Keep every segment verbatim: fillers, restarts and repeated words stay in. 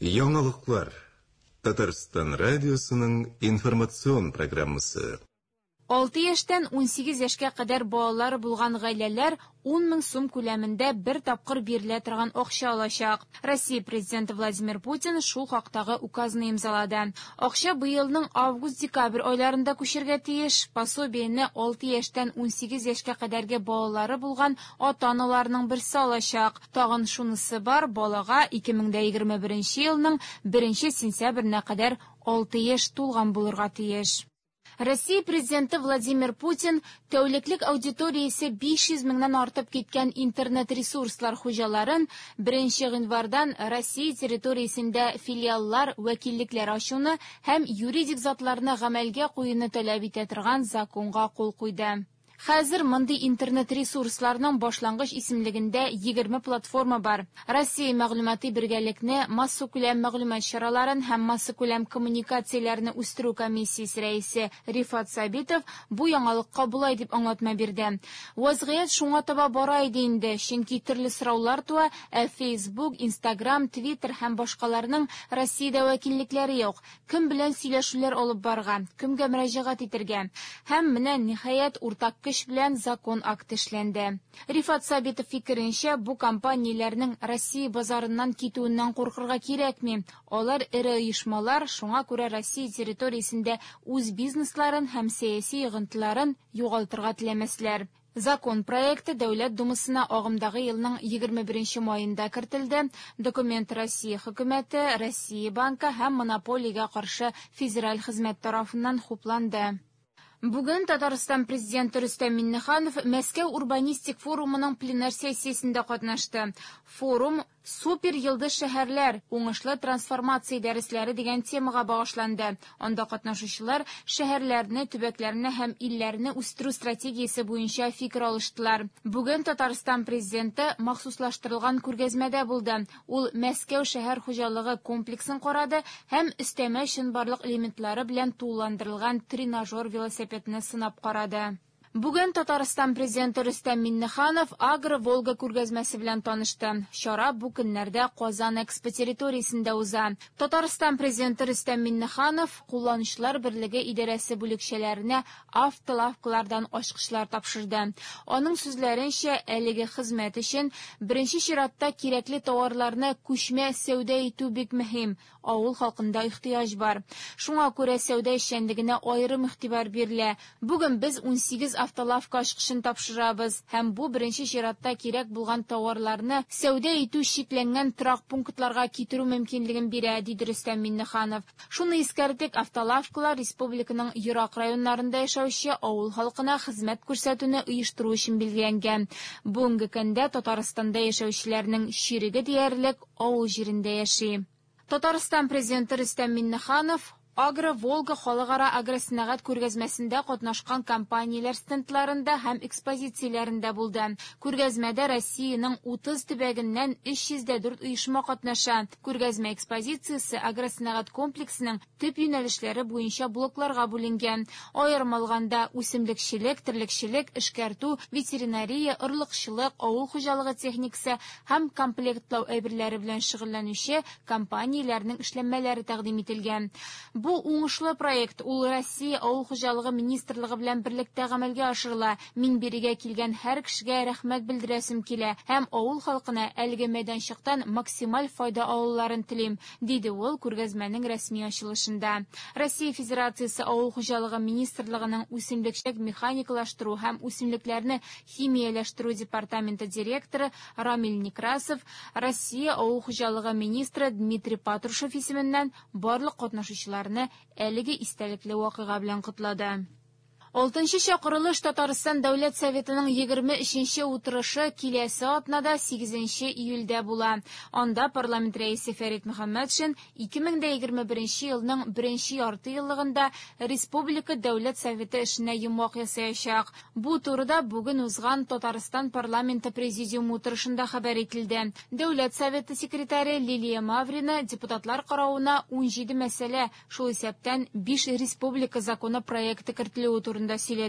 Яңалыклар. Татарстан радиосының информацион программасы. алты яшьтән унсигез яшькә кадәр балалары булган гаиләләр ун мең сум күләмендә бер тапкыр бирелә торган акча алачак. Россия президенты Владимир Путин шул хактагы указны имзалады. Акча быелның август-декабрь айларында күчәргә тиеш. Пособиене алты яшьтән унсигез яшькә кадәрге балалары булган ата-аналарның берсе алачак. Тагын шунысы бар, балага ике мең егерме беренче елның беренче сентябренә кадәр алты яшь тулган булырга тиеш. Россия президенты Владимир Путин тәүлеклек аудиториясе биш йөз меңнән артып киткән интернет-ресурслар хуҗаларын беренче гыйнвардан Россия территориясендә филиаллар, вәкиллекләр ачуны һәм юридик затларны гамәлгә куюны таләп итә торган законга кул куйды. Хәзер мондый интернет-ресурсларның башлангыч исемлегендә егерме платформа бар. Россия мәгълүмати бергәлекне, массакүләм мәгълүмат чараларын һәм массакүләм коммуникацияләрне үстерү комиссиясе рәисе Рифат Сабитов бу яңалыкка булай дип аңлатма бирде. Вазгыять шуңа таба бара иде инде, чөнки төрле сораулар туа, ә Facebook, Instagram, Twitter һәм башкаларның Россиядә вәкиллекләре юк. Кем белән сөйләшүләр алып барга, кемгә мөрәҗәгать итәргә? Һәм менә ниһаять уртак көч белән закон акты эшләнде. Рифат Сабитов фикеренчә, бу компанияләрнең Россия базарыннан китүеннән куркырга кирәкми. Алар эре оешмалар, шуңа күрә Россия территориясендә үз бизнесларын һәм сәяси йогынтыларын югалтырга теләмәсләр. Закон проекты Дәүләт Думасына агымдагы елның егерме беренче маенда кертелде. Документ Россия хөкүмәте, Россия банкы һәм монополиягә каршы федераль хезмәт тарафыннан хупланды. Бүген Татарстан президенты Рөстәм Миңнеханов Мәскәү урбанистик форумының пленар сессиясендә катнашты. Форум «Супер йылдыз шәһәрләр. Уңышлы трансформация дәресләре» дигән темага багышланды. Анда катнашучылар шәһәрләрне, төбәкләрне һәм илләрне үстерү стратегиясе буенча фикер алыштылар. Бүген Татарстан президенты махсуслаштырылган күргәзмәдә булды. Ул Мәскәү шәһәр хуҗалыгы комплексын карады һәм өстәмә чынбарлык элементлары белән тулыландырылган тренажер велосипедны сынап карады. Бүген Татарстан президенты Рөстәм Миңнеханов Агро-Волга күргәзмәсе белән танышты. Чара бу көннәрдә Казан Экспо территориясендә уза. Татарстан президенты Рөстәм Миңнеханов кулланучылар берлеге идарәсе бүлекчәләренә автолавкалардан ачкычлар тапшырды. Аның сүзләренчә, әлеге хезмәт өчен беренче чиратта кирәкле товарларны күчмә сәүдә итү бик мөһим. Авыл халкында ихтыяҗ бар. Шуңа күрә сәүдә эшчәнлегенә аерым игътибар бирелә. Бүген без унсигез автолавка ачкычын тапшырабыз һәм бу беренче чиратта кирәк булган товарларны сәүдә итү шикләнгән торак пунктларга китерү мөмкинлеген бирә, диде Рөстәм Миңнеханов. Шуны искәртик, автолавкалар республиканың ерак районнарында яшәүче авыл халкына хезмәт күрсәтүне оештыру өчен билгеләнгән. Бүгенге көндә Татарстанда яшәүчеләрнең чириге диярлек авыл җирендә яши. Татарстан президенты Рөстәм Миңнеханов Агро-Волга халыкара агросәнәгать күргәзмәсендә катнашкан компанияләр стендларында һәм экспозицияләрендә булды. Күргәзмәдә Россиянең утыз төбәгеннән өч йөз дә дүрт оешма катнаша. Күргәзмә экспозициясе агросәнәгать комплексының төп юнәлешләре буенча блокларга бүленгән. Аерым алганда үсемлекчелек, терлекчелек, эшкәртү, ветеринария, ырлыкчылык, авыл хуҗалыгы техникасы һәм комплектлау әйберләре белән шөгыльләнүче компанияләрнең эшләнмәләре тәкъдим ителгән. Бу уңышлы проект ул Россия авыл хуҗалыгы министрлыгы белән берлектә гамәлгә ашырыла. Мин бирегә килгән һәр кешегә рәхмәт белдерәсем килә һәм авыл халкына әлеге мәйданчыктан максималь файда алуларын телим, диде ул күргәзмәнең рәсми ачылышында. Россия Федерациясе авыл хуҗалыгы министрлыгының үсемлекчелек механикалаштыру һәм үсемлекләрне химияләштерү департаменты директоры Рамил Некрасов, Россия авыл хуҗалыгы министры Дмитрий Патрушев исеменнән барлык катнашучыларны әлеге истәлекле вакыйга белән котлады. алтынчы чакырылыш Татарстан Дәүләт Советының егерме өченче утырышы киләсе атнада сигезенче июльдә була. Анда парламент рәисе Фәрит Мөхәммәтшин ике мең егерме беренче елның беренче ярты еллыгында Республика Дәүләт Советы эшенә йомгак ясаячак. Бу турыда бүген узган Татарстан парламенты президиум утырышында хәбәр ителде. Дәүләт Советы секретаре Лилия Маврина депутатлар карауына ун җиде мәсьәлә, шул исәптән биш республика законы проекты кертелү турында сөйләде.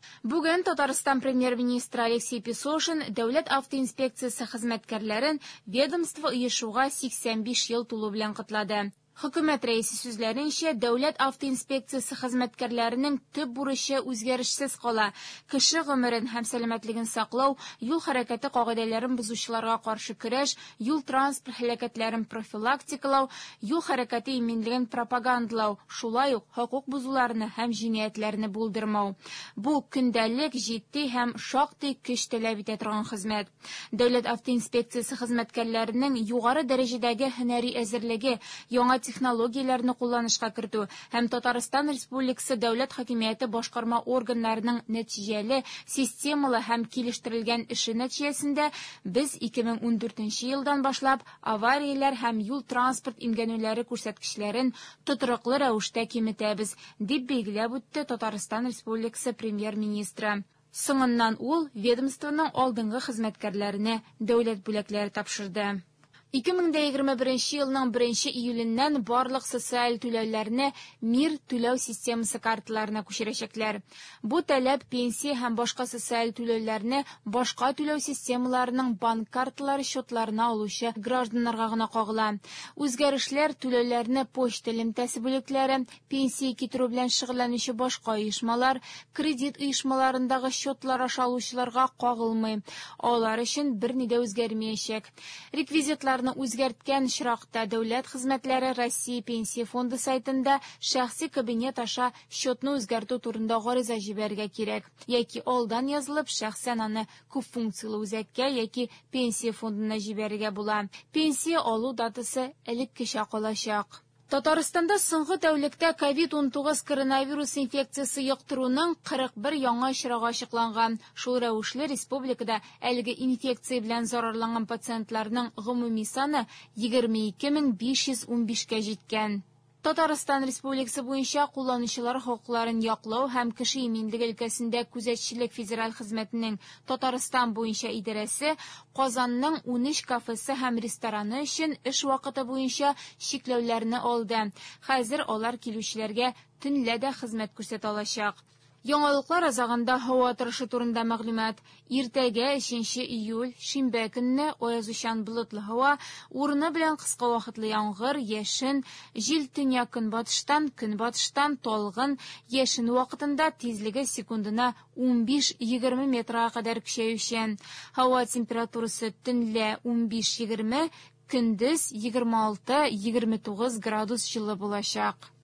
Бүген Татарстан премьер-министры Алексей Песошин дәүләт автоинспекциясе хезмәткәрләрен ведомство оешуга сиксән биш ел тулу белән котлады. Хөкүмәт рәисе сүзләренчә, дәүләт автоинспекциясе хезмәткәрләренең төп бурычы үзгәрешсез кала. Кеше гомерен һәм сәламәтлеген саклау, юл хәрәкәте кагыйдәләрен бозучыларга каршы көрәш, юл транспорт һәлакәтләрен профилактикалау, юл хәрәкәте иминлеген пропагандалау, шулай ук хокук бузуларны һәм җинаятләрне булдырмау. Бу көндәлек, җитди һәм шактый көч таләп итә торган хезмәт. Дәүләт автоинспекциясе хезмәткәрләренең югары дәрәҗәдәге һөнәри әзерлеге, яңа технологияләрне кулланышка кертү һәм Татарстан Республикасы дәүләт хакимияте башкарма органнарының нәтиҗәле, системалы һәм килештерелгән эше нәтиҗәсендә без ике мең ундүртенче елдан башлап аварияләр һәм юл транспорт имгәнүләре күрсәткечләрен тотрыклы рәвештә киметәбез, дип билгеләп үтте Татарстан Республикасы премьер-министры. Соңыннан ул ведомствоның алдынгы хезмәткәрләренә дәүләт бүләкләре тапшырды. ике мең егерме беренче елның беренче июленнән барлык социаль түләүләрне МИР түләү системасы карталарына күчерәчәкләр. Бу таләп пенсия һәм башка социаль түләүләрне башка түләү системаларының банк карталары счетларына алучы гражданнарга гына кагыла. Үзгәрешләр түләүләрне почта элемтәсе бүлекләре, пенсия китерү белән шөгыльләнүче башка оешмалар, кредит оешмаларындагы счетлар аша алучыларга кагылмый. Алар өчен берни дә үзгәрмәячәк. Реквизитларны үзгәрткән чиракта дәүләт хезмәтләре Россия пенсия фонды сайтында шәхси кабинет аша счетны үзгәртү турында гариза җибәрергә кирәк. Яки алдан язылып, шәхсән аны күп функциялы үзәккә яки пенсия фондына җибәрергә була. Пенсия алу датасы элеккечә калачак. Татарстанда соңгы тәүлектә ковид унтугыз коронавирус инфекциясе йоктыруның кырык бер яңа очрагы ачыкланган. Шул рәвешле республикада әлеге инфекция белән зарарланган пациентларның гомуми саны егерме ике мең биш йөз унбишкә җиткән. Татарстан Республикасы буенча кулланучылар хокукларын яклау һәм кеше иминлеге өлкәсендә күзәтчелек федераль хезмәтенең Татарстан буенча идарәсе Казанның ун өч кафесы һәм рестораны өчен эш вакыты буенча чикләүләрне алды. Хәзер алар килүчеләргә төнлә дә хезмәт күрсәтә алачак. Яңалыклар азагында һава торышы турында мәгълүмат. Иртәгә өченче июль шимбә көнне аязучан болытлы һава, урыны белән кыска вакытлы яңгыр, яшен, җил төньяк көнбатыштан, көнбатыштан талгын, яшен вакытында тизлеге секундына ун биш егерме метрга кадәр көчәючән. Һава температурасы төнлә ун биш егерме, көндез егерме алты егерме тугыз градус җылы булачак.